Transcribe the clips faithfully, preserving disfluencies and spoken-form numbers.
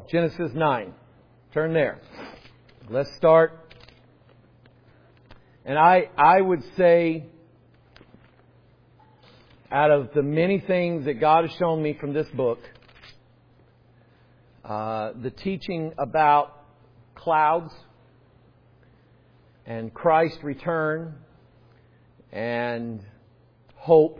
Genesis nine. Turn there. Let's start. And I, I would say, out of the many things that God has shown me from this book, uh, the teaching about clouds and Christ's return and hope,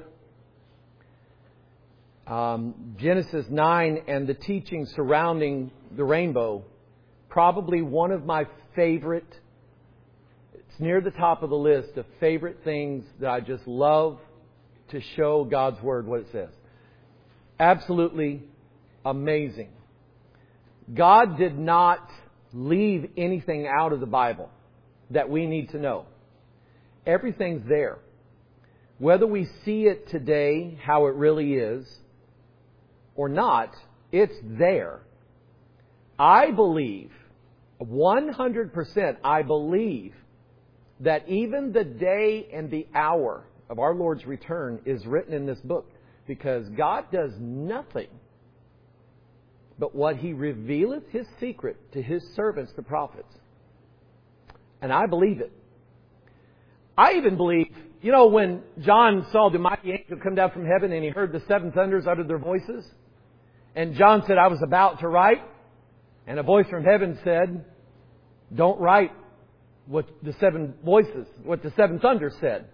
um, Genesis nine and the teaching surrounding the rainbow, probably one of my favorite, it's near the top of the list of favorite things that I just love to show God's Word what it says. Absolutely amazing. God did not leave anything out of the Bible that we need to know. Everything's there. Whether we see it today, how it really is, or not, it's there. I believe, one hundred percent, I believe that even the day and the hour of our Lord's return is written in this book, because God does nothing but what He revealeth His secret to His servants, the prophets. And I believe it. I even believe, you know, when John saw the mighty angel come down from heaven and he heard the seven thunders utter their voices, and John said, I was about to write, and a voice from heaven said, don't write what the seven voices, what the seven thunders said.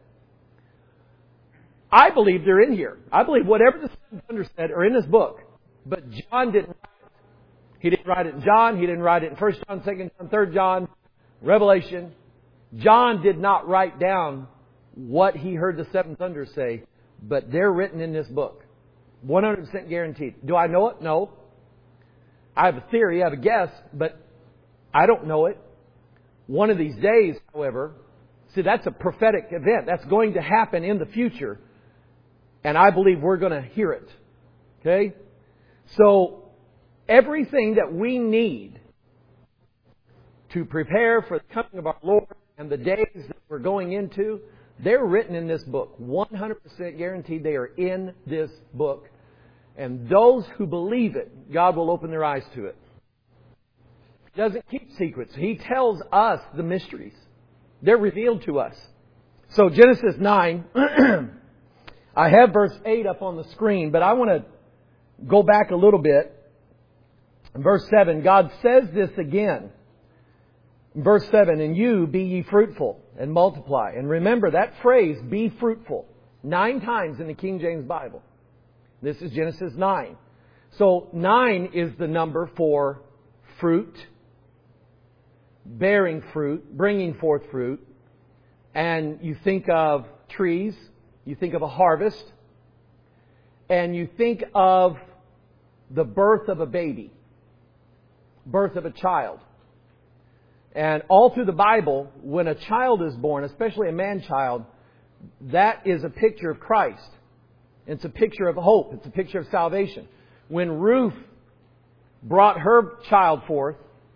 I believe they're in here. I believe whatever the seven thunders said are in this book. But John didn't write it. He didn't write it in John. He didn't write it in First John, Second John, Third John, Revelation. John did not write down what he heard the seven thunders say, but they're written in this book. one hundred percent guaranteed. Do I know it? No. I have a theory, I have a guess, but I don't know it. One of these days, however, see, that's a prophetic event. That's going to happen in the future. And I believe we're going to hear it. Okay? So, everything that we need to prepare for the coming of our Lord and the days that we're going into, they're written in this book. one hundred percent guaranteed they are in this book. And those who believe it, God will open their eyes to it. He doesn't keep secrets. He tells us the mysteries. They're revealed to us. So Genesis nine, I have verse eight up on the screen, but I want to go back a little bit. In verse seven, God says this again. In verse seven, and you be ye fruitful and multiply. And remember that phrase, be fruitful, nine times in the King James Bible. This is Genesis nine. So nine is the number for fruit, bearing fruit, bringing forth fruit. And you think of trees, you think of a harvest, and you think of the birth of a baby, birth of a child. And all through the Bible, when a child is born, especially a man-child, that is a picture of Christ. It's a picture of hope. It's a picture of salvation. When Ruth brought her child forth,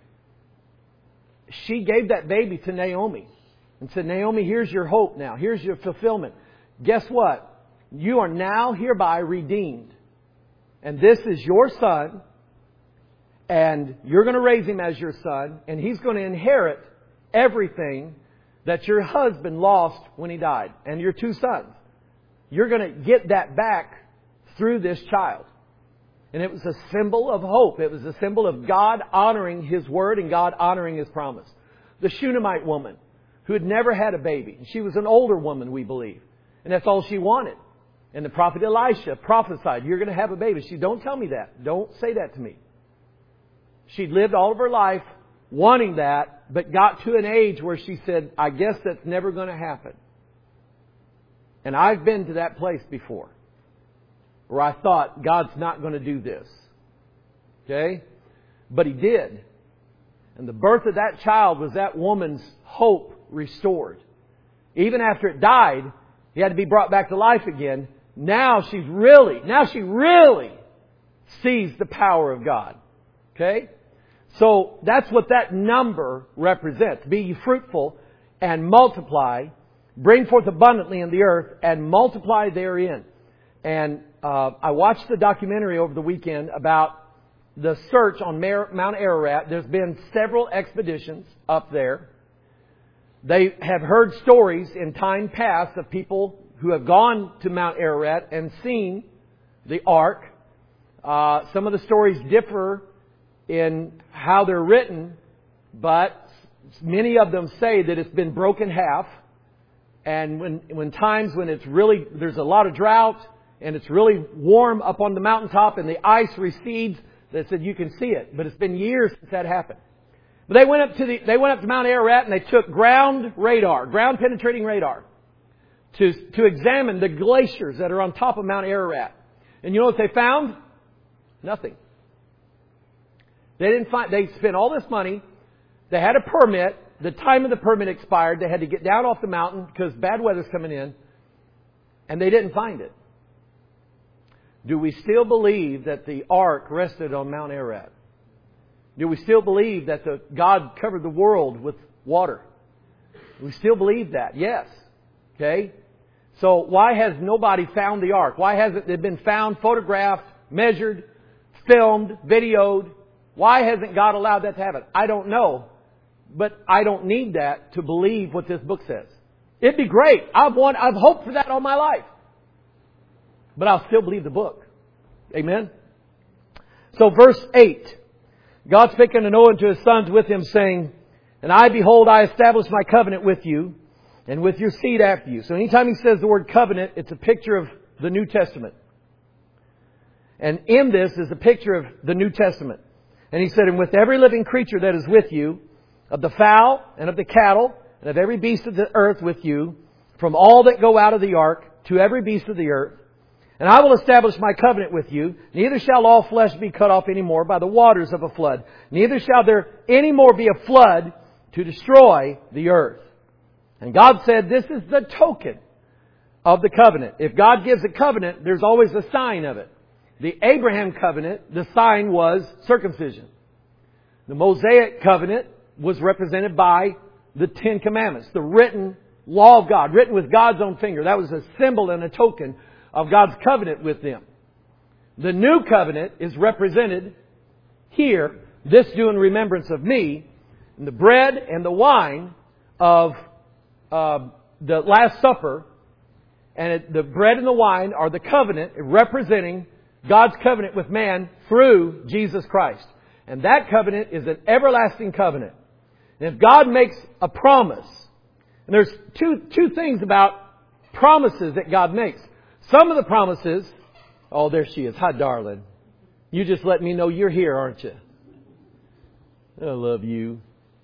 she gave that baby to Naomi and said, Naomi, here's your hope now. Here's your fulfillment. Guess what? You are now hereby redeemed. And this is your son. And you're going to raise him as your son. And he's going to inherit everything that your husband lost when he died. And your two sons. You're going to get that back through this child. And it was a symbol of hope. It was a symbol of God honoring His word and God honoring His promise. The Shunammite woman who had never had a baby. She was an older woman, we believe. And that's all she wanted. And the prophet Elisha prophesied, you're going to have a baby. She said, don't tell me that. Don't say that to me. She'd lived all of her life wanting that, but got to an age where she said, I guess that's never going to happen. And I've been to that place before, where I thought, God's not going to do this. Okay? But He did. And the birth of that child was that woman's hope restored. Even after it died, he had to be brought back to life again. Now she's really, now she really sees the power of God. Okay? So that's what that number represents. Be ye fruitful and multiply. Bring forth abundantly in the earth and multiply therein. And uh, I watched the documentary over the weekend about the search on Mount Ararat. There's been several expeditions up there. They have heard stories in time past of people who have gone to Mount Ararat and seen the ark. Uh, some of the stories differ in how they're written, but many of them say that it's been broken half. And when, when times when it's really, there's a lot of drought and it's really warm up on the mountaintop and the ice recedes, they said you can see it. But it's been years since that happened. But they went up to the, they went up to Mount Ararat and they took ground radar, ground penetrating radar, to, to examine the glaciers that are on top of Mount Ararat. And you know what they found? Nothing. They didn't find, they spent all this money. They had a permit. The time of the permit expired. They had to get down off the mountain because bad weather's coming in. And they didn't find it. Do we still believe that the ark rested on Mount Ararat? Do we still believe that the, God covered the world with water? Do we still believe that? Yes. Okay? So why has nobody found the ark? Why hasn't it been found, photographed, measured, filmed, videoed? Why hasn't God allowed that to happen? I don't know. But I don't need that to believe what this book says. It'd be great. I've want, I've hoped for that all my life. But I'll still believe the book. Amen? So verse eight. God spake unto Noah and to his sons with him, saying, And I, behold, I establish my covenant with you, and with your seed after you. So anytime he says the word covenant, it's a picture of the New Testament. And in this is a picture of the New Testament. And he said, And with every living creature that is with you, of the fowl and of the cattle, and of every beast of the earth with you, from all that go out of the ark to every beast of the earth. And I will establish my covenant with you. Neither shall all flesh be cut off any more by the waters of a flood. Neither shall there any more be a flood to destroy the earth. And God said, this is the token of the covenant. If God gives a covenant, there's always a sign of it. The Abraham covenant, the sign was circumcision. The Mosaic covenant was represented by the Ten Commandments, the written law of God, written with God's own finger. That was a symbol and a token of God's covenant with them. The new covenant is represented here, this do in remembrance of me, in the bread and the wine of uh, the Last Supper. And it, the bread and the wine are the covenant representing God's covenant with man through Jesus Christ. And that covenant is an everlasting covenant. And if God makes a promise, and there's two, two things about promises that God makes. Some of the promises, oh, there she is. Hi, darling. You just let me know you're here, aren't you? I love you.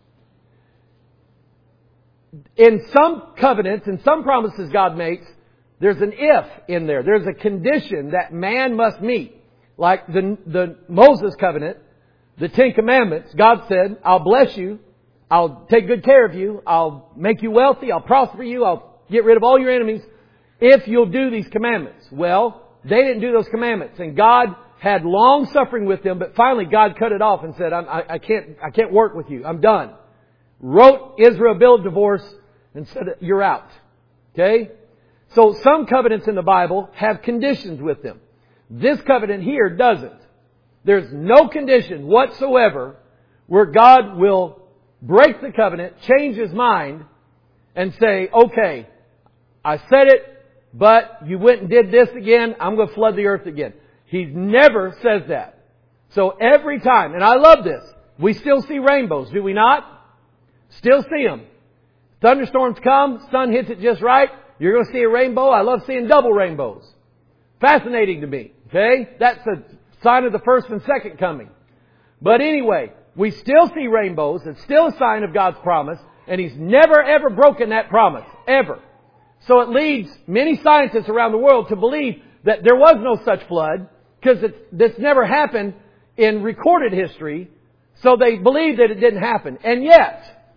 In some covenants, in some promises God makes, there's an if in there. There's a condition that man must meet. Like the, the Moses covenant, the Ten Commandments, God said, I'll bless you. I'll take good care of you. I'll make you wealthy. I'll prosper you. I'll get rid of all your enemies if you'll do these commandments. Well, they didn't do those commandments. And God had long suffering with them. But finally, God cut it off and said, I'm, I, I can't, I can't work with you. I'm done. Wrote Israel a bill of divorce and said, you're out. Okay? So some covenants in the Bible have conditions with them. This covenant here doesn't. There's no condition whatsoever where God will break the covenant, change His mind, and say, okay, I said it, but you went and did this again, I'm going to flood the earth again. He never says that. So every time, and I love this, we still see rainbows, do we not? Still see them. Thunderstorms come, sun hits it just right, you're going to see a rainbow. I love seeing double rainbows. Fascinating to me. Okay? That's a sign of the first and second coming. But anyway, we still see rainbows. It's still a sign of God's promise. And He's never ever broken that promise. Ever. So it leads many scientists around the world to believe that there was no such flood. Because it's, this never happened in recorded history. So they believe that it didn't happen. And yet,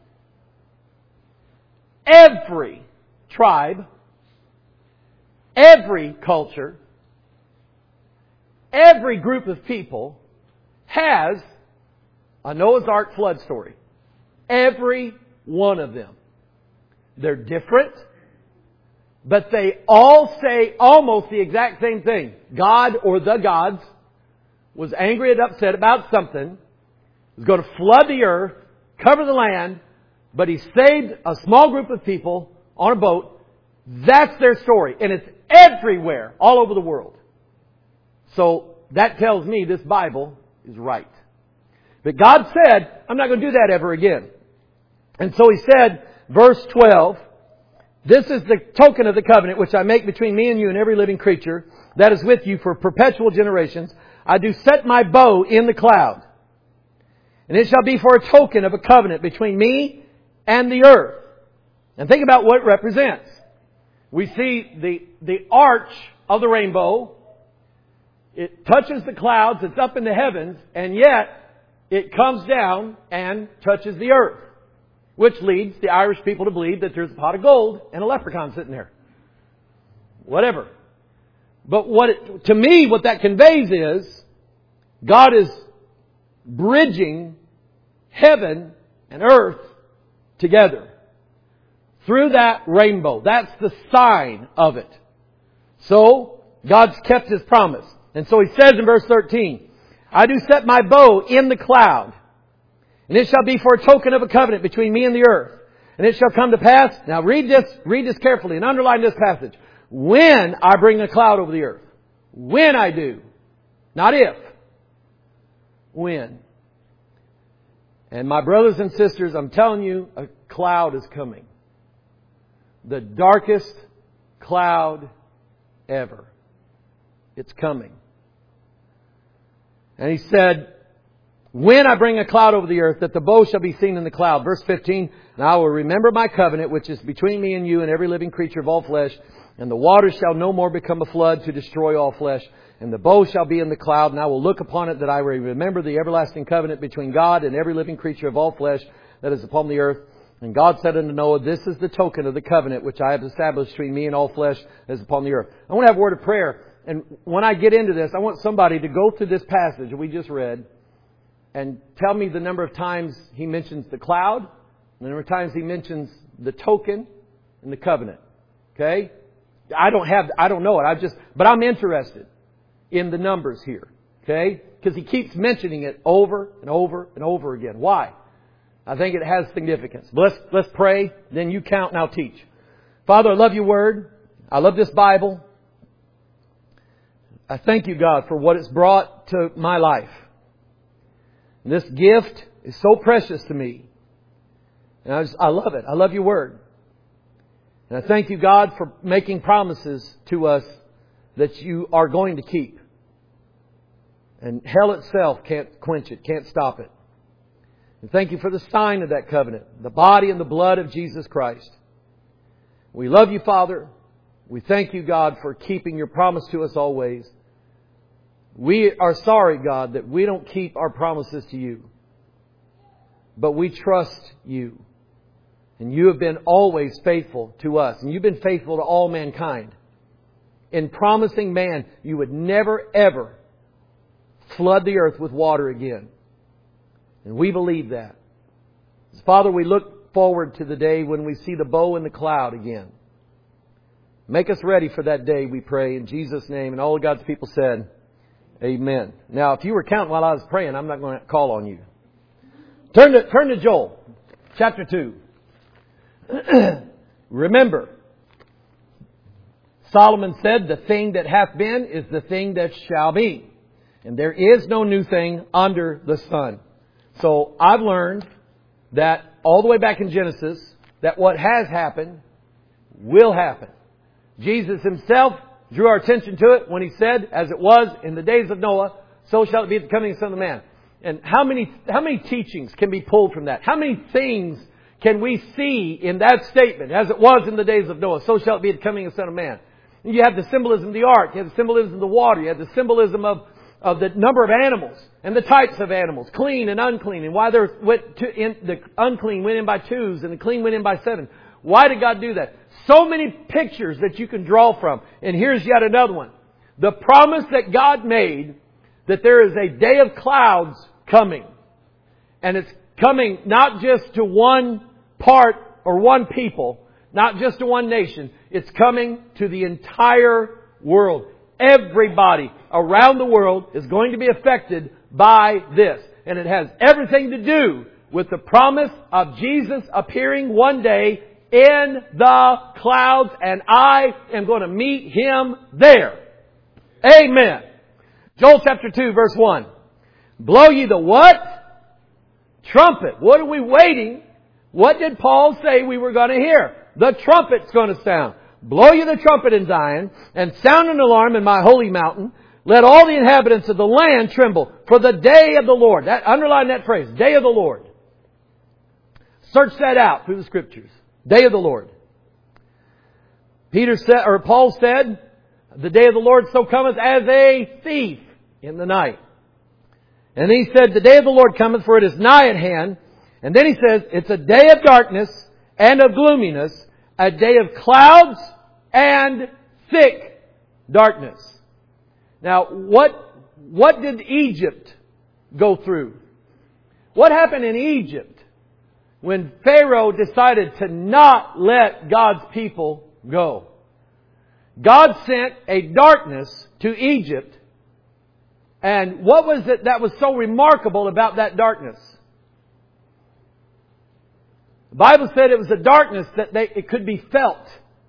every tribe, every culture, every group of people has a Noah's Ark flood story. Every one of them. They're different, but they all say almost the exact same thing. God or the gods was angry and upset about something, was going to flood the earth, cover the land, but He saved a small group of people on a boat. That's their story. And it's everywhere, all over the world. So that tells me this Bible is right. But God said, I'm not going to do that ever again. And so He said, verse twelve, this is the token of the covenant which I make between me and you and every living creature that is with you for perpetual generations. I do set my bow in the cloud. And it shall be for a token of a covenant between me and the earth. And think about what it represents. We see the, the arch of the rainbow. It touches the clouds. It's up in the heavens. And yet, it comes down and touches the earth. Which leads the Irish people to believe that there's a pot of gold and a leprechaun sitting there. Whatever. But what it, to me, what that conveys is, God is bridging heaven and earth together. Through that rainbow. That's the sign of it. So, God's kept His promise. And so He says in verse thirteen, I do set my bow in the cloud. And it shall be for a token of a covenant between me and the earth. And it shall come to pass. Now read this, read this carefully and underline this passage. When I bring a cloud over the earth. When I do. Not if. When. And my brothers and sisters, I'm telling you, a cloud is coming. The darkest cloud ever. It's coming. And He said, when I bring a cloud over the earth, that the bow shall be seen in the cloud. Verse fifteen, and I will remember my covenant, which is between me and you and every living creature of all flesh. And the waters shall no more become a flood to destroy all flesh. And the bow shall be in the cloud, and I will look upon it that I will remember the everlasting covenant between God and every living creature of all flesh that is upon the earth. And God said unto Noah, this is the token of the covenant which I have established between me and all flesh that is upon the earth. I want to have a word of prayer. And when I get into this, I want somebody to go through this passage that we just read and tell me the number of times He mentions the cloud, and the number of times He mentions the token and the covenant. Okay? I don't have, I don't know it. I just, but I'm interested in the numbers here. Okay? Because He keeps mentioning it over and over and over again. Why? I think it has significance. But let's, let's pray. Then you count and I'll teach. Father, I love Your Word. I love this Bible. I thank You, God, for what it's brought to my life. This gift is so precious to me. And I, just, I love it. I love Your Word. And I thank You, God, for making promises to us that You are going to keep. And hell itself can't quench it, can't stop it. And thank You for the sign of that covenant, the body and the blood of Jesus Christ. We love You, Father. We thank You, God, for keeping Your promise to us always. We are sorry, God, that we don't keep our promises to You. But we trust You. And You have been always faithful to us. And You've been faithful to all mankind. In promising man, You would never, ever flood the earth with water again. And we believe that. Father, we look forward to the day when we see the bow in the cloud again. Make us ready for that day, we pray, in Jesus' name. And all of God's people said, Amen. Now, if you were counting while I was praying, I'm not going to call on you. Turn to, turn to Joel, chapter two. Remember, Solomon said, the thing that hath been is the thing that shall be. And there is no new thing under the sun. So I've learned that all the way back in Genesis, that what has happened will happen. Jesus Himself drew our attention to it when He said, as it was in the days of Noah, so shall it be at the coming of the Son of Man. And how many, how many teachings can be pulled from that? How many things can we see in that statement? As it was in the days of Noah, so shall it be at the coming of the Son of Man. And you have the symbolism of the ark. You have the symbolism of the water. You have the symbolism of, of the number of animals and the types of animals, clean and unclean, and why they're went to, in, the unclean went in by twos and the clean went in by seven. Why did God do that? So many pictures that you can draw from. And here's yet another one. The promise that God made that there is a day of clouds coming. And it's coming not just to one part or one people, not just to one nation. It's coming to the entire world. Everybody around the world is going to be affected by this. And it has everything to do with the promise of Jesus appearing one day in the clouds, and I am going to meet Him there. Amen. Joel chapter two verse one. Blow ye the what? Trumpet. What are we waiting? What did Paul say we were going to hear? The trumpet's going to sound. Blow ye the trumpet in Zion, and sound an alarm in my holy mountain. Let all the inhabitants of the land tremble for the day of the Lord. That, underline that phrase, day of the Lord. Search that out through the Scriptures. Day of the Lord. Peter said, or Paul said, the day of the Lord so cometh as a thief in the night. And he said, the day of the Lord cometh, for it is nigh at hand. And then he says, it's a day of darkness and of gloominess, a day of clouds and thick darkness. Now, what, what did Egypt go through? What happened in Egypt when Pharaoh decided to not let God's people go? God sent a darkness to Egypt. And what was it that was so remarkable about that darkness? The Bible said it was a darkness that they, it could be felt.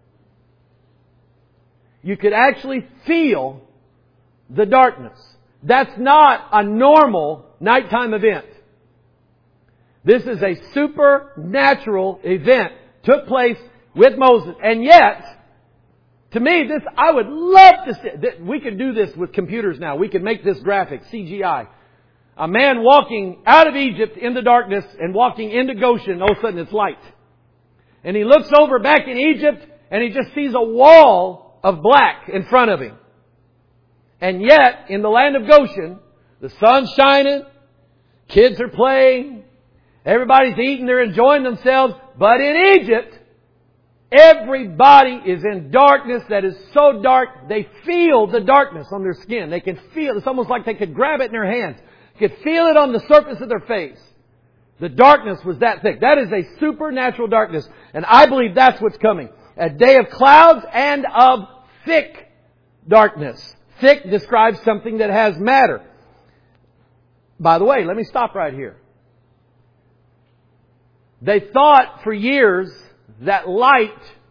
You could actually feel the darkness. That's not a normal nighttime event. This is a supernatural event. Took place with Moses. And yet, to me, this, I would love to see, we can do this with computers now. We can make this graphic, C G I. A man walking out of Egypt in the darkness and walking into Goshen, all of a sudden it's light. And he looks over back in Egypt and he just sees a wall of black in front of him. And yet, in the land of Goshen, the sun's shining, kids are playing, everybody's eating, they're enjoying themselves. But in Egypt, everybody is in darkness that is so dark, they feel the darkness on their skin. They can feel it. It's almost like they could grab it in their hands. Could feel it on the surface of their face. The darkness was that thick. That is a supernatural darkness. And I believe that's what's coming. A day of clouds and of thick darkness. Thick describes something that has matter. By the way, let me stop right here. They thought for years that light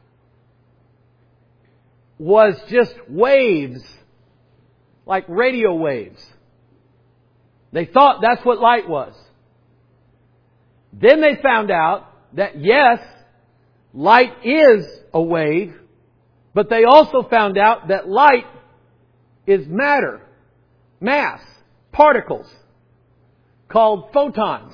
was just waves, like radio waves. They thought that's what light was. Then they found out that yes, light is a wave, but they also found out that light is matter, mass, particles, called photons.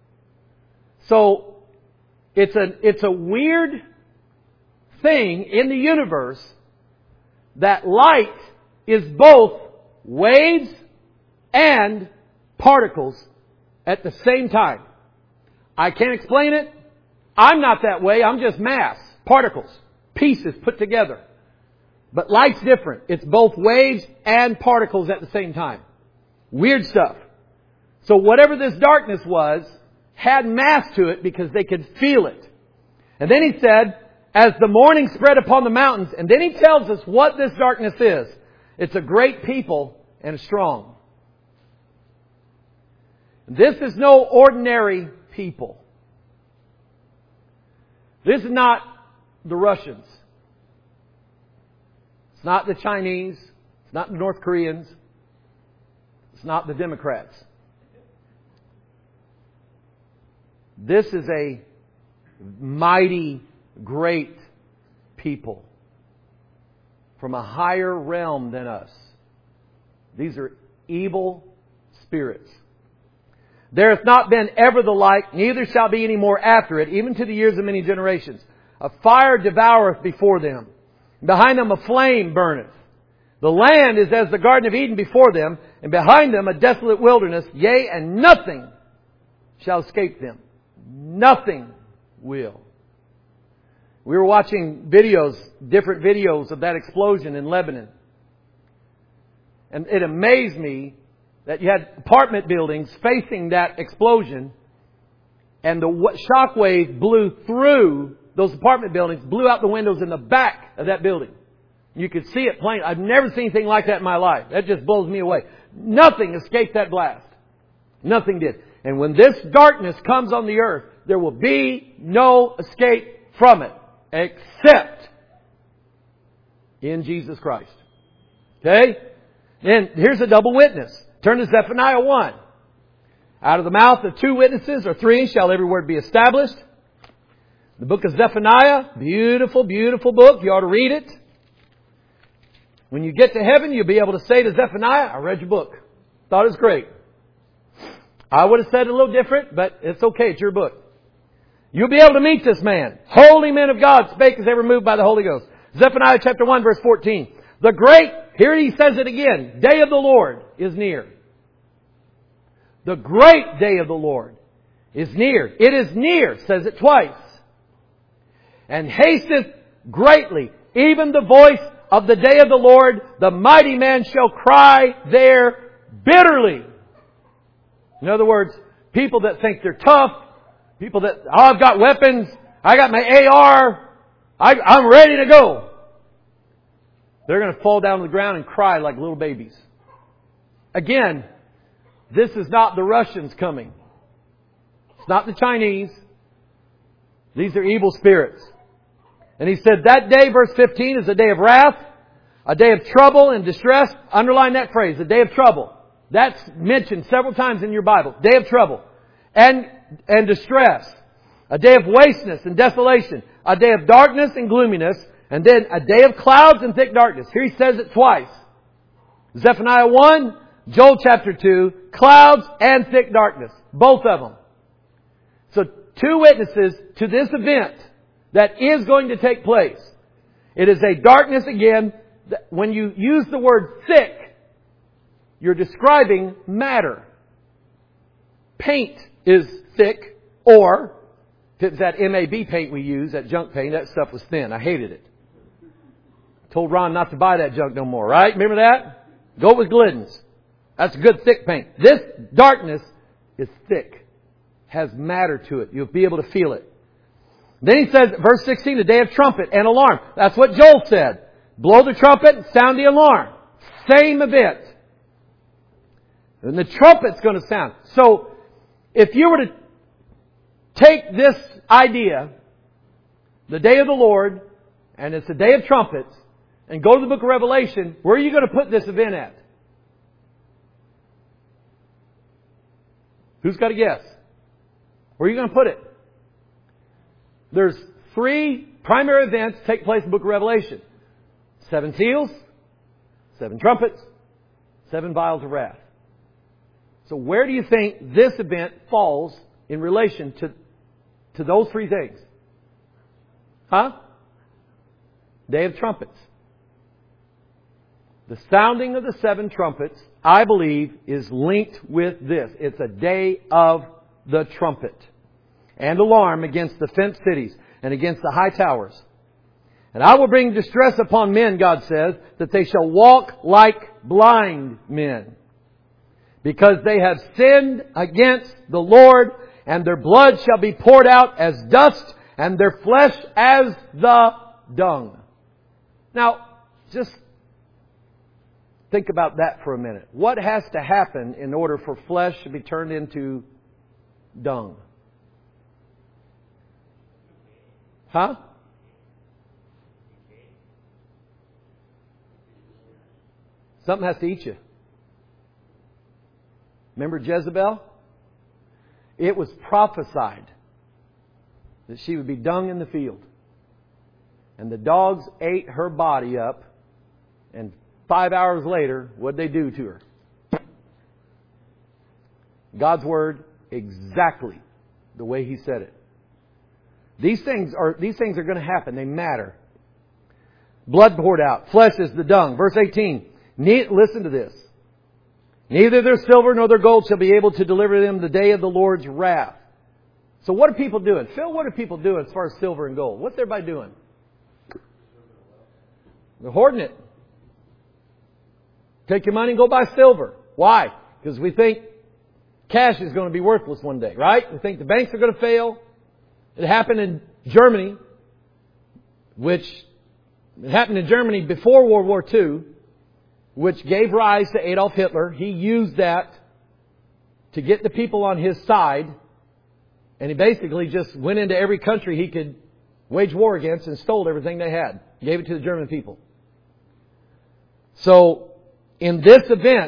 So it's a, it's a weird thing in the universe that light is both waves and particles at the same time. I can't explain it. I'm not that way. I'm just mass, particles, pieces put together. But light's different. It's both waves and particles at the same time. Weird stuff. So whatever this darkness was had mass to it because they could feel it. And then he said, as the morning spread upon the mountains, and then he tells us what this darkness is. It's a great people and a strong. This is no ordinary people. This is not the Russians. It's not the Chinese. It's not the North Koreans. It's not the Democrats. This is a mighty, great people from a higher realm than us. These are evil spirits. There hath not been ever the like, neither shall be any more after it, even to the years of many generations. A fire devoureth before them. Behind them a flame burneth. The land is as the Garden of Eden before them, and behind them a desolate wilderness. Yea, and nothing shall escape them. Nothing will. We were watching videos, different videos of that explosion in Lebanon. And it amazed me that you had apartment buildings facing that explosion, and the shock wave blew through those apartment buildings, blew out the windows in the back of that building. You could see it plain. I've never seen anything like that in my life. That just blows me away. Nothing escaped that blast. Nothing did. And when this darkness comes on the earth, there will be no escape from it except in Jesus Christ. Okay? Then here's a double witness. Turn to Zephaniah one. Out of the mouth of two witnesses or three shall every word be established. The book of Zephaniah, beautiful, beautiful book. You ought to read it. When you get to heaven, you'll be able to say to Zephaniah, I read your book. Thought it was great. I would have said it a little different, but it's okay. It's your book. You'll be able to meet this man. Holy men of God spake as they were moved by the Holy Ghost. Zephaniah chapter one verse fourteen. The great, here he says it again, day of the Lord is near. The great day of the Lord is near. It is near, says it twice. And hasteth greatly, even the voice of the day of the Lord, the mighty man shall cry there bitterly. In other words, people that think they're tough, people that, oh, I've got weapons, I got my A R, I, I'm ready to go. They're going to fall down to the ground and cry like little babies. Again, this is not the Russians coming. It's not the Chinese. These are evil spirits. And he said that day, verse fifteen, is a day of wrath, a day of trouble and distress. Underline that phrase, a day of trouble. That's mentioned several times in your Bible. Day of trouble and, and distress. A day of wasteness and desolation. A day of darkness and gloominess. And then a day of clouds and thick darkness. Here he says it twice. Zephaniah one, Joel chapter two, clouds and thick darkness. Both of them. So two witnesses to this event that is going to take place. It is a darkness again. When you use the word thick, you're describing matter. Paint is thick, or if it's that M A B paint we use, that junk paint, that stuff was thin. I hated it. Told Ron not to buy that junk no more, right? Remember that? Go with Glidden's. That's good thick paint. This darkness is thick. Has matter to it. You'll be able to feel it. Then he says, verse sixteen, the day of trumpet and alarm. That's what Joel said. Blow the trumpet and sound the alarm. Same event. And the trumpet's going to sound. So, if you were to take this idea, the day of the Lord, and it's the day of trumpets, and go to the book of Revelation, where are you going to put this event at? Who's got a guess? Where are you going to put it? There's three primary events that take place in the book of Revelation. Seven seals, seven trumpets, seven vials of wrath. So where do you think this event falls in relation to, to those three things? Huh? Day of trumpets. The sounding of the seven trumpets, I believe, is linked with this. It's a day of the trumpet and alarm against the fenced cities and against the high towers. And I will bring distress upon men, God says, that they shall walk like blind men, because they have sinned against the Lord, and their blood shall be poured out as dust, and their flesh as the dung. Now, just think about that for a minute. What has to happen in order for flesh to be turned into dung? Huh? Something has to eat you. Remember Jezebel? It was prophesied that she would be dung in the field. And the dogs ate her body up. And five hours later, what'd they do to her? God's Word, exactly the way He said it. These things are, these things are going to happen. They matter. Blood poured out. Flesh is the dung. Verse eighteen. Ne- listen to this. Neither their silver nor their gold shall be able to deliver them the day of the Lord's wrath. So what are people doing? Phil, what are people doing as far as silver and gold? What's everybody doing? They're hoarding it. Take your money and go buy silver. Why? Because we think cash is going to be worthless one day, right? We think the banks are going to fail. It happened in Germany, which It happened in Germany before World War Two, which gave rise to Adolf Hitler. He used that to get the people on his side. And he basically just went into every country he could wage war against and stole everything they had. Gave it to the German people. So, in this event,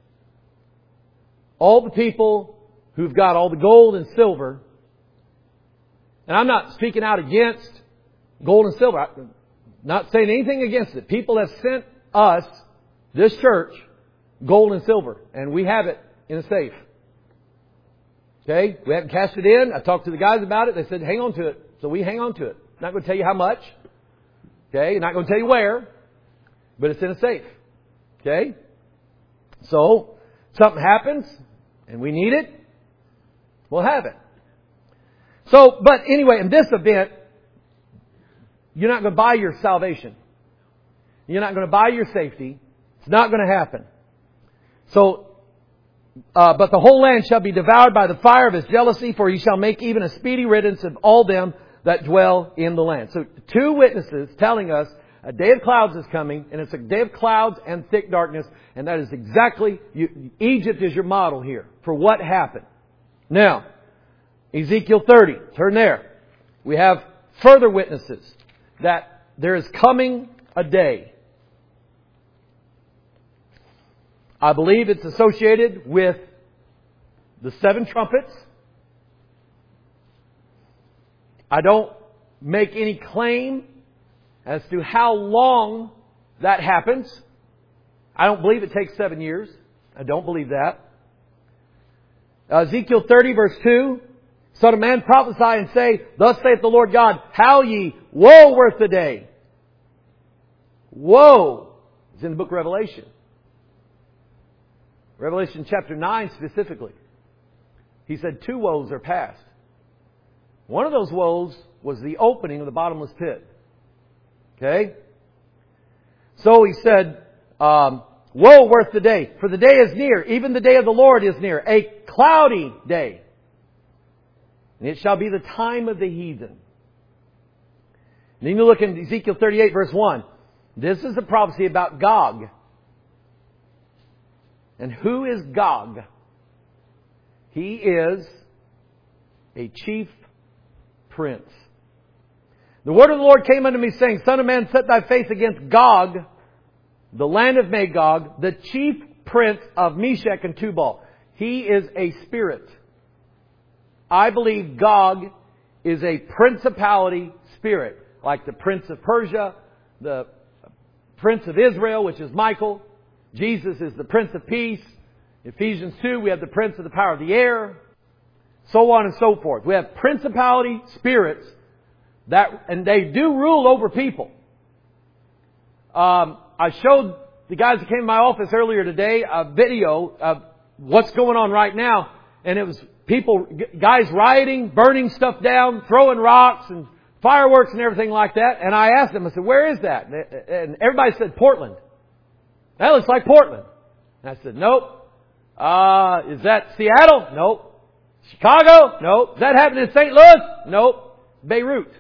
all the people who've got all the gold and silver, and I'm not speaking out against gold and silver. I'm not saying anything against it. People have sent us, this church, gold and silver. And we have it in a safe. Okay? We haven't cashed it in. I talked to the guys about it. They said, hang on to it. So we hang on to it. Not going to tell you how much. Okay? Not going to tell you where. But it's in a safe. Okay? So, something happens and we need it, we'll have it. So, but anyway, in this event, you're not going to buy your salvation. You're not going to buy your safety. It's not going to happen. So, uh, but the whole land shall be devoured by the fire of His jealousy, for He shall make even a speedy riddance of all them that dwell in the land. So, two witnesses telling us a day of clouds is coming, and it's a day of clouds and thick darkness, and that is exactly, you, Egypt is your model here for what happened. Now, Ezekiel thirty, turn there. We have further witnesses that there is coming a day. I believe it's associated with the seven trumpets. I don't make any claim as to how long that happens. I don't believe it takes seven years. I don't believe that. Uh, Ezekiel thirty verse two. Son of man, prophesy and say, Thus saith the Lord God, How ye, woe worth the day. Woe. It's in the book of Revelation. Revelation chapter nine specifically. He said two woes are past. One of those woes was the opening of the bottomless pit. Okay? So he said, um, Woe worth the day, for the day is near, even the day of the Lord is near, a cloudy day. And it shall be the time of the heathen. And then you look in Ezekiel thirty-eight verse one. This is a prophecy about Gog. And who is Gog? He is a chief prince. The word of the Lord came unto me, saying, Son of man, set thy face against Gog, the land of Magog, the chief prince of Meshech and Tubal. He is a spirit. I believe Gog is a principality spirit, like the prince of Persia, the prince of Israel, which is Michael. Jesus is the prince of peace. Ephesians two, we have the prince of the power of the air. So on and so forth. We have principality spirits that, and they do rule over people. Um, I showed the guys that came to my office earlier today a video of what's going on right now, and it was people, guys rioting, burning stuff down, throwing rocks and fireworks and everything like that. And I asked them, I said, where is that? And everybody said, Portland. That looks like Portland. And I said, nope. Uh, is that Seattle? Nope. Chicago? Nope. Is that happening in Saint Louis? Nope. Beirut.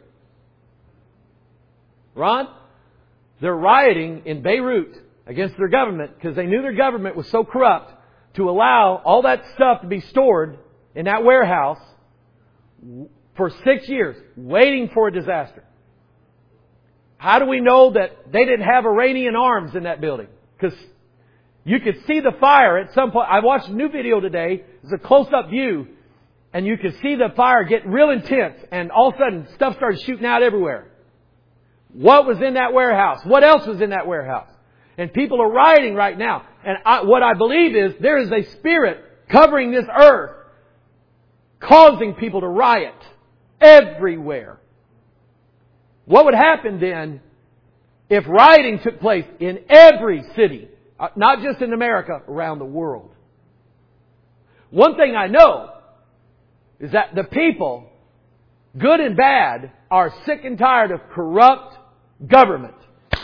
Ron? They're rioting in Beirut against their government because they knew their government was so corrupt to allow all that stuff to be stored in that warehouse for six years, waiting for a disaster. How do we know that they didn't have Iranian arms in that building? Because you could see the fire at some point. I watched a new video today. It's a close-up view. And you could see the fire get real intense. And all of a sudden, stuff started shooting out everywhere. What was in that warehouse? What else was in that warehouse? And people are rioting right now. And I, what I believe is there is a spirit covering this earth, causing people to riot everywhere. What would happen then if rioting took place in every city, not just in America, around the world? One thing I know is that the people, good and bad, are sick and tired of corrupt government.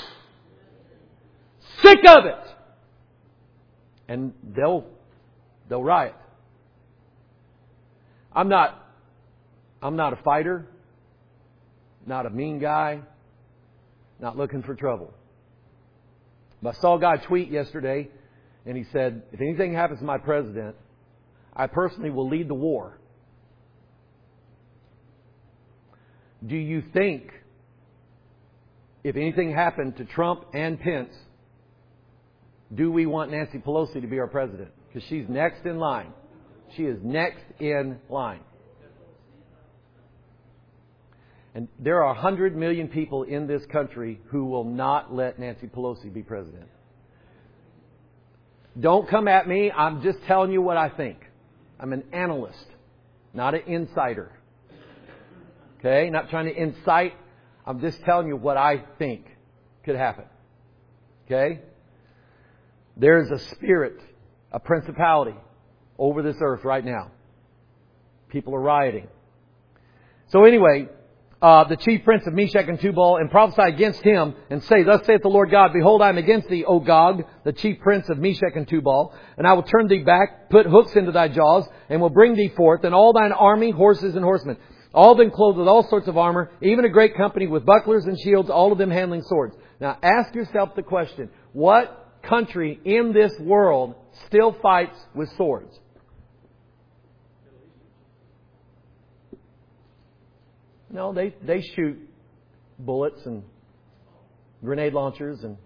Sick of it. And they'll, they'll riot. I'm not, I'm not a fighter. Not a mean guy. not looking for trouble. But I saw a guy tweet yesterday, and he said, if anything happens to my president, I personally will lead the war. Do you think if anything happened to Trump and Pence, do we want Nancy Pelosi to be our president? Because she's next in line. She is next in line. And there are one hundred million people in this country who will not let Nancy Pelosi be president. Don't come at me. I'm just telling you what I think. I'm an analyst, not an insider. Okay? Not trying to incite. I'm just telling you what I think could happen. Okay? There's a spirit, a principality over this earth right now. People are rioting. So anyway, uh, the chief prince of Meshach and Tubal, and prophesy against him, and say, Thus saith the Lord God, Behold, I am against thee, O Gog, the chief prince of Meshach and Tubal, and I will turn thee back, put hooks into thy jaws, and will bring thee forth, and all thine army, horses and horsemen, all of them clothed with all sorts of armor, even a great company with bucklers and shields, all of them handling swords. Now ask yourself the question, what country in this world still fights with swords? No, they, they shoot bullets and grenade launchers and...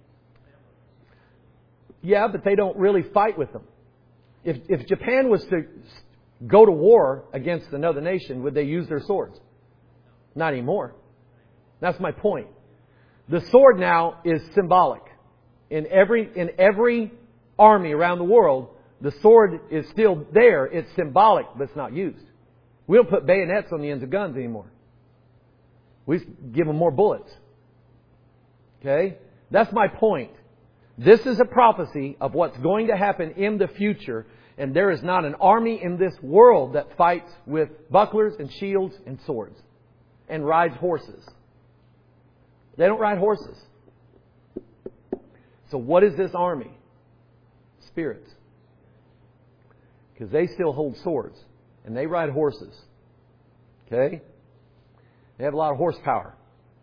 Yeah, but they don't really fight with them. If, if Japan was to go to war against another nation, would they use their swords? Not anymore. That's my point. The sword now is symbolic. In every, in every army around the world, the sword is still there. It's symbolic, but it's not used. We don't put bayonets on the ends of guns anymore. We give them more bullets. Okay? That's my point. This is a prophecy of what's going to happen in the future. And there is not an army in this world that fights with bucklers and shields and swords and rides horses. They don't ride horses. So what is this army? Spirits. Because they still hold swords. And they ride horses. Okay? They have a lot of horsepower.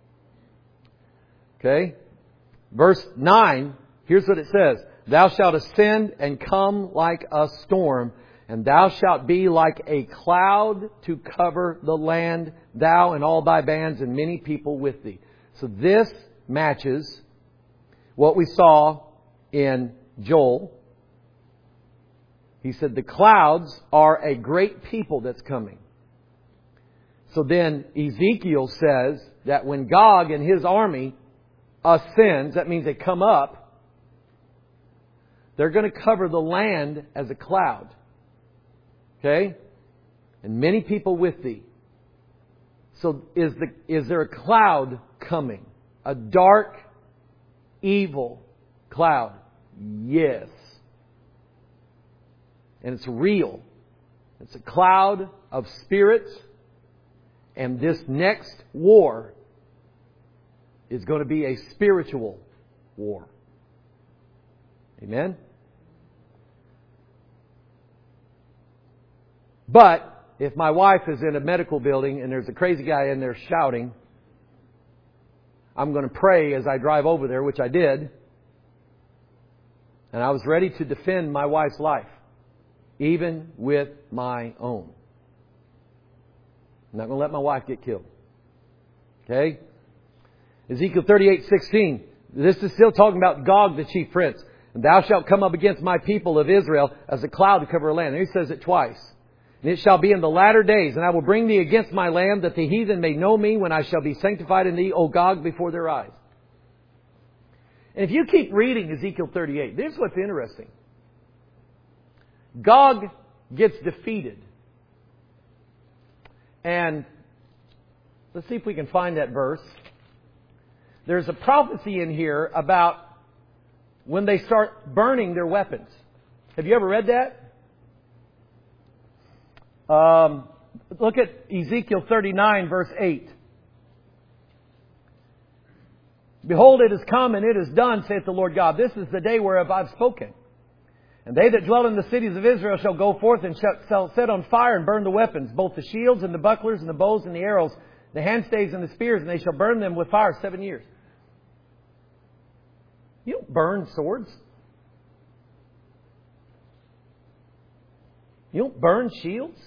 Okay? Verse nine, here's what it says. Thou shalt ascend and come like a storm, and thou shalt be like a cloud to cover the land, thou and all thy bands and many people with thee. So this matches what we saw in Joel. He said the clouds are a great people that's coming. So then Ezekiel says that when Gog and his army ascends, that means they come up, they're going to cover the land as a cloud. Okay? And many people with thee. So is the is there a cloud coming? A dark, evil cloud? Yes. And it's real. It's a cloud of spirits. And this next war is going to be a spiritual war. Amen? But if my wife is in a medical building and there's a crazy guy in there shouting, I'm going to pray as I drive over there, which I did. And I was ready to defend my wife's life, even with my own. I'm not going to let my wife get killed. Okay? Ezekiel thirty-eight sixteen. This is still talking about Gog, the chief prince. And thou shalt come up against my people of Israel as a cloud to cover a land. And he says it twice. And it shall be in the latter days, and I will bring thee against my land, that the heathen may know me when I shall be sanctified in thee, O Gog, before their eyes. And if you keep reading Ezekiel thirty-eight, this is what's interesting. Gog gets defeated. And let's see if we can find that verse. There's a prophecy in here about when they start burning their weapons. Have you ever read that? Um, look at Ezekiel thirty-nine, verse eight. Behold, it is come and it is done, saith the Lord God. This is the day whereof I've spoken. And they that dwell in the cities of Israel shall go forth and shall set on fire and burn the weapons, both the shields and the bucklers and the bows and the arrows, the handstaves and the spears, and they shall burn them with fire seven years. burn swords. You don't burn shields.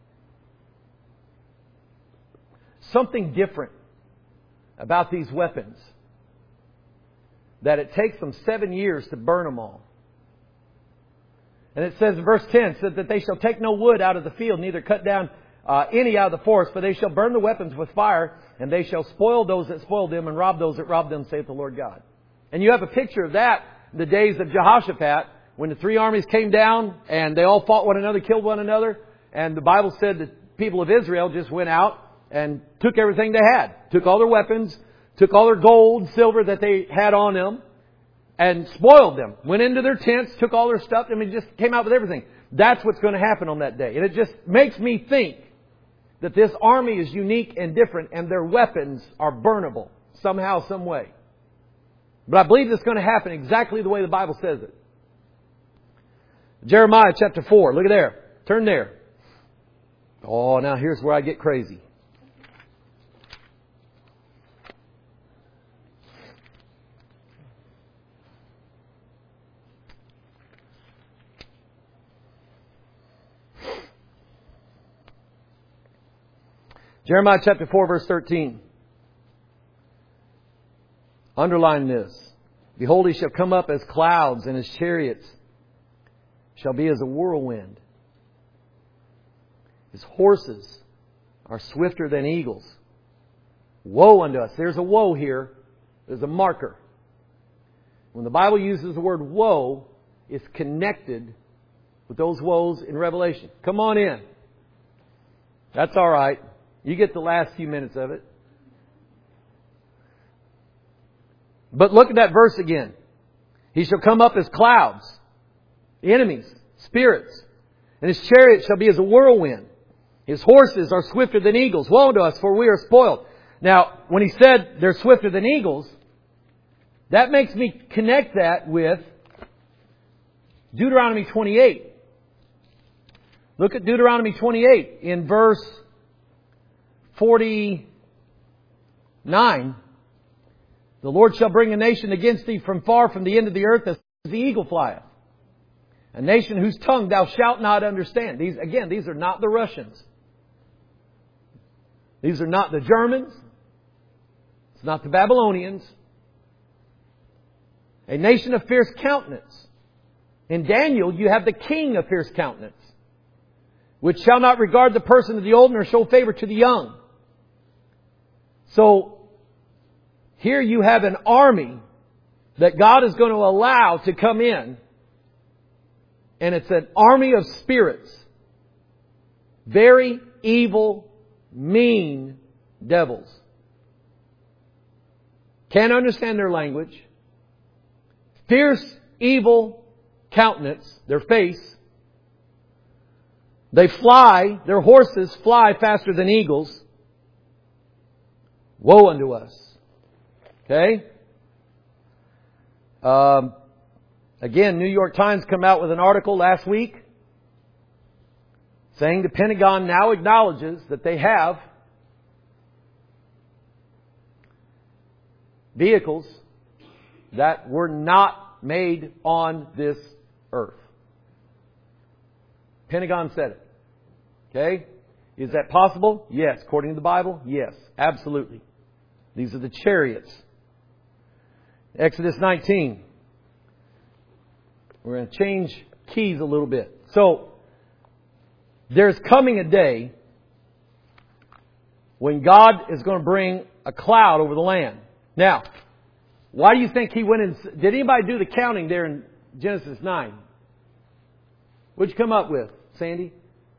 Something different about these weapons. That it takes them seven years to burn them all. And it says in verse ten, said that they shall take no wood out of the field, neither cut down uh, any out of the forest, but they shall burn the weapons with fire, and they shall spoil those that spoiled them, and rob those that robbed them, saith the Lord God. And you have a picture of that in the days of Jehoshaphat, when the three armies came down, and they all fought one another, killed one another, and the Bible said the people of Israel just went out and took everything they had. Took all their weapons, took all their gold, silver that they had on them, and spoiled them. Went into their tents, took all their stuff, I mean, just came out with everything. That's what's going to happen on that day. And it just makes me think that this army is unique and different, and their weapons are burnable somehow, some way. But I believe it's going to happen exactly the way the Bible says it. Jeremiah chapter four. Look at there. Turn there. Oh, now here's where I get crazy. Jeremiah chapter four, verse thirteen. Underline this. Behold, he shall come up as clouds, and his chariots shall be as a whirlwind. His horses are swifter than eagles. Woe unto us. There's a woe here. There's a marker. When the Bible uses the word woe, it's connected with those woes in Revelation. Come on in. That's all right. You get the last few minutes of it. But look at that verse again. He shall come up as clouds, enemies, spirits, and his chariot shall be as a whirlwind. His horses are swifter than eagles. Woe to us, for we are spoiled. Now, when he said they're swifter than eagles, that makes me connect that with Deuteronomy twenty-eight. Look at Deuteronomy twenty-eight in verse forty-nine. The Lord shall bring a nation against thee from far from the end of the earth as the eagle flieth. A nation whose tongue thou shalt not understand. These, again, these are not the Russians. These are not the Germans. It's not the Babylonians. A nation of fierce countenance. In Daniel, you have the king of fierce countenance, which shall not regard the person of the old, nor show favor to the young. So, here you have an army that God is going to allow to come in. And it's an army of spirits. Very evil, mean devils. Can't understand their language. Fierce, evil countenance, their face. They fly, their horses fly faster than eagles. Woe unto us. Okay? Um, again, New York Times come out with an article last week saying the Pentagon now acknowledges that they have vehicles that were not made on this earth. Pentagon said it. Okay? Is that possible? Yes. According to the Bible? Yes. Absolutely. These are the chariots. Exodus nineteen. We're going to change keys a little bit. So, there's coming a day when God is going to bring a cloud over the land. Now, why do you think He went in? Did anybody do the counting there in Genesis nine? What'd you come up with, Sandy?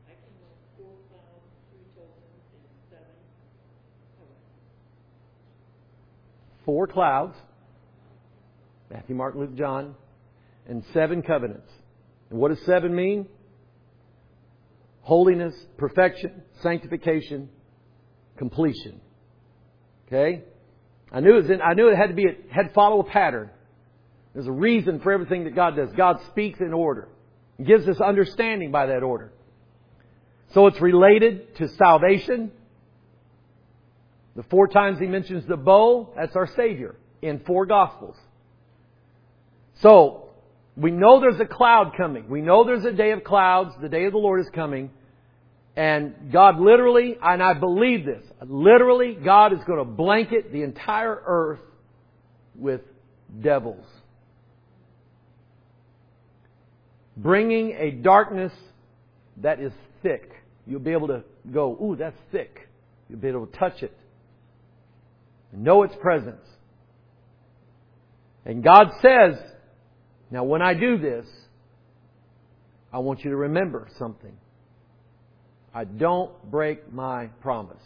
Four clouds. Matthew, Mark, Luke, John. And seven covenants. And what does seven mean? Holiness, perfection, sanctification, completion. Okay? I knew it was in, I knew it had to be, it had to follow a pattern. There's a reason for everything that God does. God speaks in order. He gives us understanding by that order. So it's related to salvation. The four times He mentions the bow, that's our Savior in four Gospels. So, we know there's a cloud coming. We know there's a day of clouds. The day of the Lord is coming. And God literally, and I believe this, literally God is going to blanket the entire earth with devils. Bringing a darkness that is thick. You'll be able to go, ooh, that's thick. You'll be able to touch it. Know its presence. And God says, now when I do this, I want you to remember something. I don't break my promise.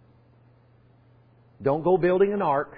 Don't go building an ark.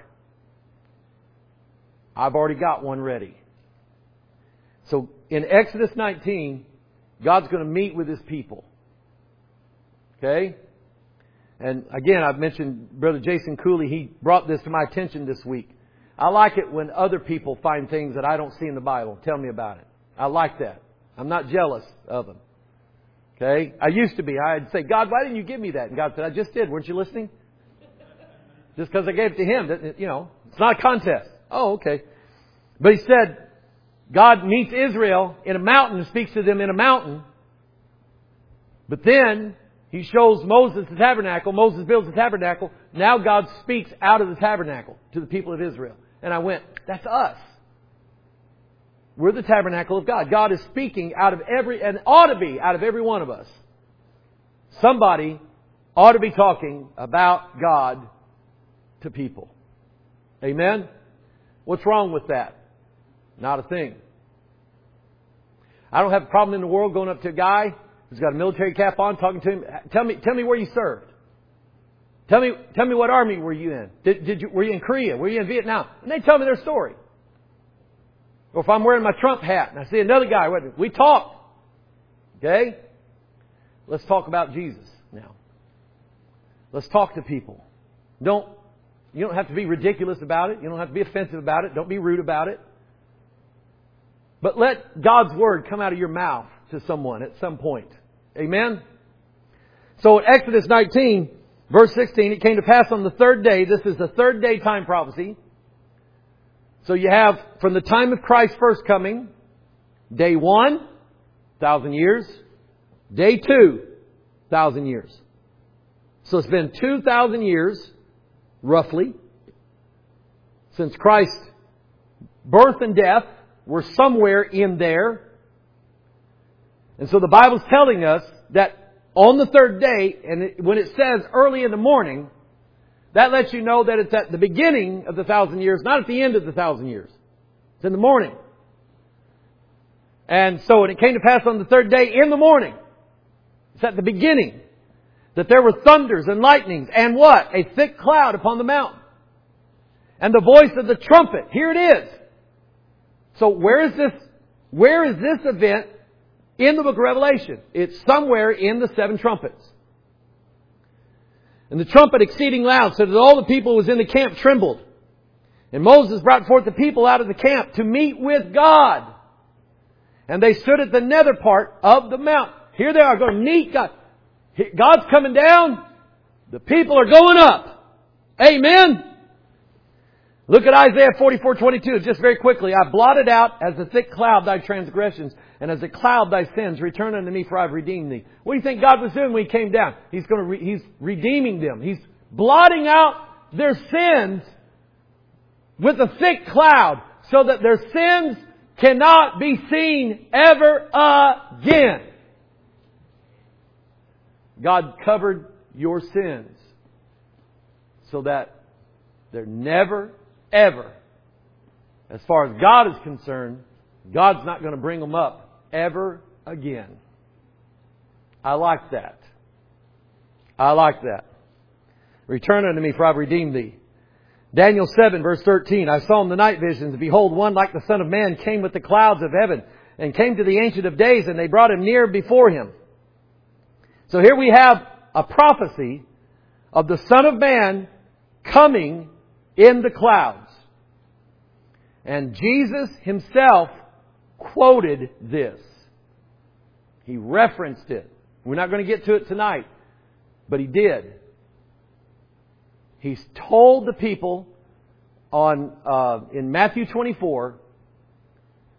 I've already got one ready. So in Exodus nineteen, God's going to meet with His people. Okay? And again, I've mentioned Brother Jason Cooley. He brought this to my attention this week. I like it when other people find things that I don't see in the Bible. Tell me about it. I like that. I'm not jealous of them. Okay? I used to be. I'd say, God, why didn't you give me that? And God said, I just did. Weren't you listening? Just because I gave it to Him. You know, it's not a contest. Oh, okay. But He said, God meets Israel in a mountain and speaks to them in a mountain. But then He shows Moses the tabernacle. Moses builds the tabernacle. Now God speaks out of the tabernacle to the people of Israel. And I went, that's us. We're the tabernacle of God. God is speaking out of every, and ought to be out of every one of us. Somebody ought to be talking about God to people. Amen? What's wrong with that? Not a thing. I don't have a problem in the world going up to a guy who's got a military cap on, talking to him. Tell me, tell me where you served. Tell me, tell me what army were you in? Did, did you, were you in Korea? Were you in Vietnam? And they tell me their story. Or if I'm wearing my Trump hat and I see another guy, we talk. Okay? Let's talk about Jesus now. Let's talk to people. Don't, you don't have to be ridiculous about it. You don't have to be offensive about it. Don't be rude about it. But let God's Word come out of your mouth to someone at some point. Amen? So in Exodus nineteen, verse sixteen, it came to pass on the third day. This is the third day time prophecy. So you have from the time of Christ's first coming, day one, thousand years. Day two, thousand years. So it's been two thousand years, roughly, since Christ's birth and death. We're somewhere in there. And so the Bible's telling us that on the third day, and it, when it says early in the morning, that lets you know that it's at the beginning of the thousand years, not at the end of the thousand years. It's in the morning. And so, and it came to pass on the third day in the morning. It's at the beginning. That there were thunders and lightnings and what? A thick cloud upon the mountain. And the voice of the trumpet. Here it is. So where is this, where is this event in the book of Revelation? It's somewhere in the seven trumpets. And the trumpet exceeding loud, so that all the people who was in the camp trembled. And Moses brought forth the people out of the camp to meet with God. And they stood at the nether part of the mount. Here they are going to meet God. God's coming down. The people are going up. Amen. Look at Isaiah forty-four twenty-two. Just very quickly. I blotted out as a thick cloud thy transgressions, and as a cloud thy sins. Return unto me, for I have redeemed thee. What do you think God was doing when He came down? He's going to re- He's redeeming them. He's blotting out their sins with a thick cloud, so that their sins cannot be seen ever again. God covered your sins so that they're never, ever, as far as God is concerned, God's not going to bring them up ever again. I like that. I like that. Return unto me, for I have redeemed thee. Daniel seven, verse thirteen. I saw in the night visions, and behold, one like the Son of Man came with the clouds of heaven, and came to the Ancient of Days, and they brought him near before him. So here we have a prophecy of the Son of Man coming in the clouds. And Jesus Himself quoted this. He referenced it. We're not going to get to it tonight, but He did. He's told the people on uh, in Matthew twenty-four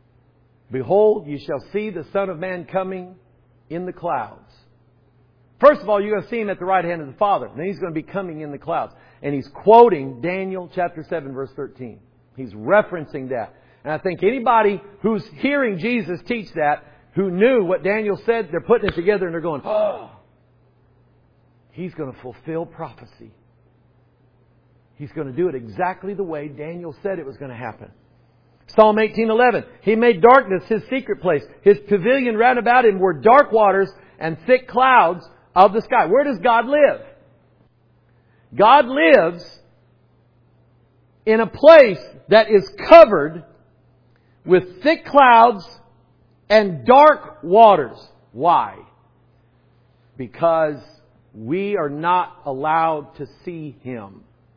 Behold, you shall see the Son of Man coming in the clouds. First of all, you're going to see Him at the right hand of the Father. Then He's going to be coming in the clouds. And He's quoting Daniel chapter seven, verse thirteen. He's referencing that. And I think anybody who's hearing Jesus teach that, who knew what Daniel said, they're putting it together and they're going, oh, He's going to fulfill prophecy. He's going to do it exactly the way Daniel said it was going to happen. Psalm eighteen eleven. He made darkness His secret place. His pavilion round about Him were dark waters and thick clouds of the sky. Where does God live? God lives in a place that is covered with thick clouds and dark waters. Why? Because we are not allowed to see Him.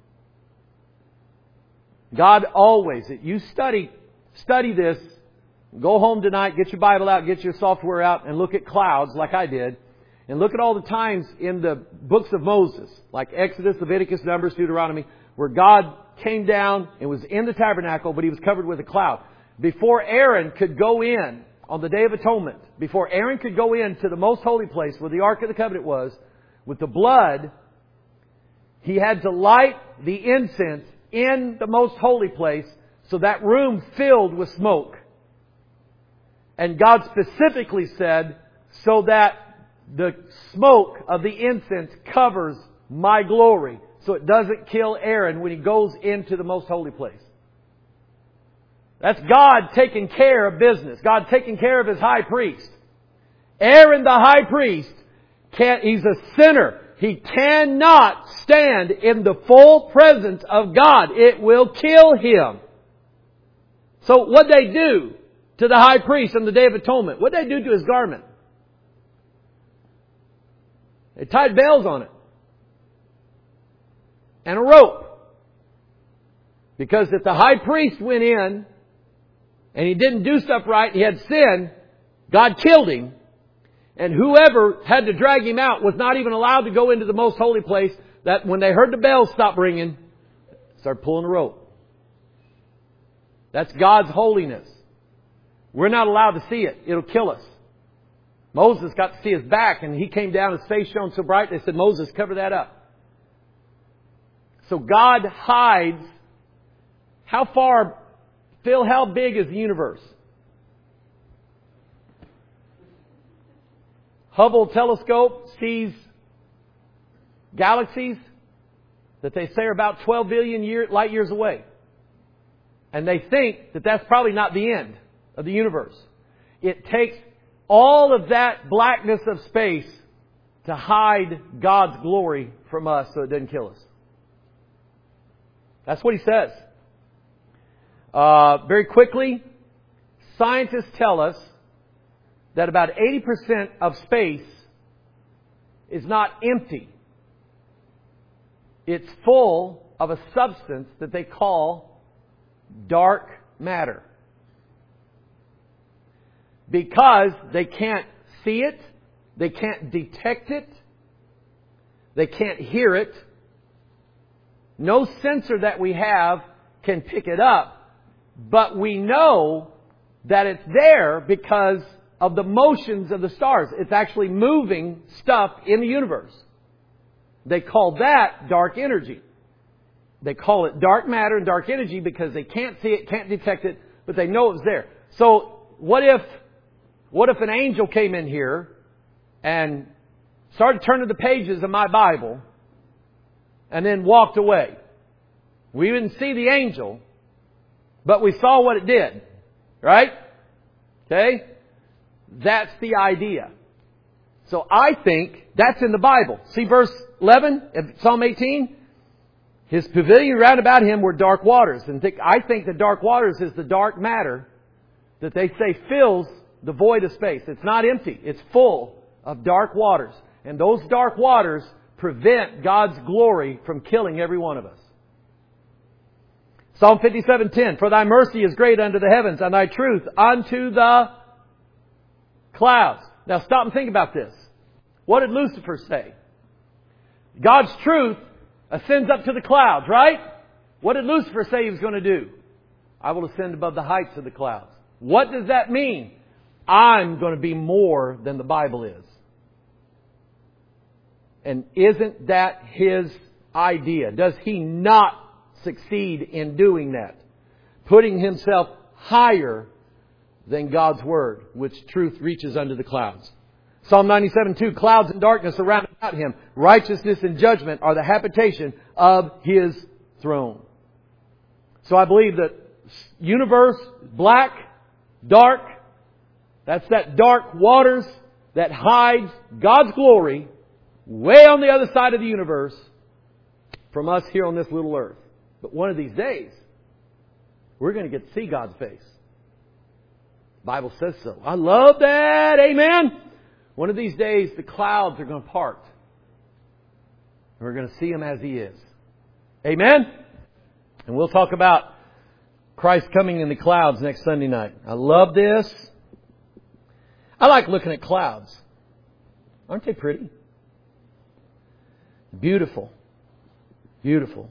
God always, you study, study this, go home tonight, get your Bible out, get your software out, and look at clouds like I did. And look at all the times in the books of Moses, like Exodus, Leviticus, Numbers, Deuteronomy, where God came down and was in the tabernacle, but He was covered with a cloud. Before Aaron could go in on the Day of Atonement, before Aaron could go into the most holy place where the Ark of the Covenant was, with the blood, he had to light the incense in the most holy place so that room filled with smoke. And God specifically said, so that the smoke of the incense covers my glory, so it doesn't kill Aaron when he goes into the most holy place. That's God taking care of business. God taking care of His high priest. Aaron the high priest, can't, he's a sinner. He cannot stand in the full presence of God. It will kill him. So what they do to the high priest on the Day of Atonement? What they do to his garment? They tied bells on it. And a rope. Because if the high priest went in and he didn't do stuff right, he had sin, God killed him. And whoever had to drag him out was not even allowed to go into the most holy place. That when they heard the bells stop ringing, start pulling the rope. That's God's holiness. We're not allowed to see it. It'll kill us. Moses got to see his back and he came down, his face shone so bright, they said, Moses, cover that up. So God hides. How far, Phil, how big is the universe? Hubble telescope sees galaxies that they say are about twelve billion year, light years away. And they think that that's probably not the end of the universe. It takes all of that blackness of space to hide God's glory from us so it doesn't kill us. That's what he says. Uh, very quickly, scientists tell us that about eighty percent of space is not empty. It's full of a substance that they call dark matter. Because they can't see it, they can't detect it, they can't hear it. No sensor that we have can pick it up, but we know that it's there because of the motions of the stars. It's actually moving stuff in the universe. They call that dark energy. They call it dark matter and dark energy because they can't see it, can't detect it, but they know it's there. So what if, what if an angel came in here and started turning the pages of my Bible and then walked away? We didn't see the angel, but we saw what it did. Right? Okay? That's the idea. So I think that's in the Bible. See verse eleven of Psalm eighteen? His pavilion round about him were dark waters. And I think the dark waters is the dark matter that they say fills the void of space. It's not empty. It's full of dark waters. And those dark waters prevent God's glory from killing every one of us. Psalm fifty-seven ten. For thy mercy is great unto the heavens, and thy truth unto the clouds. Now stop and think about this. What did Lucifer say? God's truth ascends up to the clouds, right? What did Lucifer say he was going to do? I will ascend above the heights of the clouds. What does that mean? I'm going to be more than the Bible is. And isn't that His idea? Does He not succeed in doing that? Putting Himself higher than God's Word, which truth reaches under the clouds. Psalm ninety-seven two, clouds and darkness around about Him. Righteousness and judgment are the habitation of His throne. So I believe that universe, black, dark, that's that dark waters that hides God's glory way on the other side of the universe from us here on this little earth. But one of these days, we're going to get to see God's face. The Bible says so. I love that. Amen. One of these days, the clouds are going to part. And we're going to see Him as He is. Amen. And we'll talk about Christ coming in the clouds next Sunday night. I love this. I like looking at clouds. Aren't they pretty? Beautiful. Beautiful.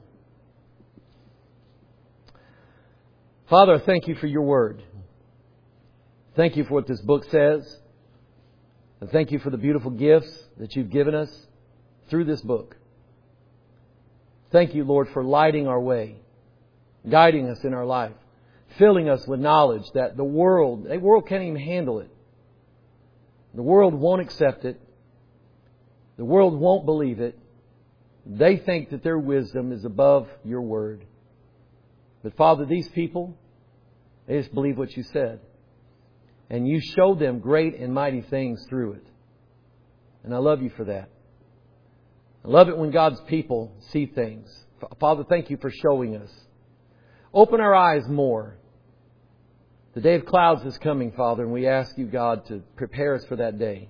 Father, I thank You for Your Word. Thank You for what this book says. And thank You for the beautiful gifts that You've given us through this book. Thank You, Lord, for lighting our way, guiding us in our life, filling us with knowledge that the world, the world can't even handle it. The world won't accept it. The world won't believe it. They think that their wisdom is above Your Word. But Father, these people, they just believe what You said. And You showed them great and mighty things through it. And I love You for that. I love it when God's people see things. Father, thank You for showing us. Open our eyes more. The day of clouds is coming, Father, and we ask You, God, to prepare us for that day.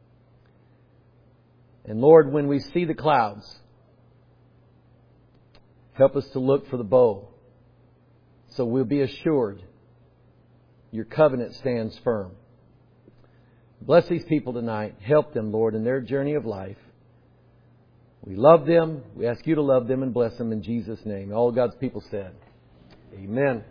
And Lord, when we see the clouds, help us to look for the bow, so we'll be assured Your covenant stands firm. Bless these people tonight. Help them, Lord, in their journey of life. We love them. We ask You to love them and bless them in Jesus' name. All God's people said, Amen.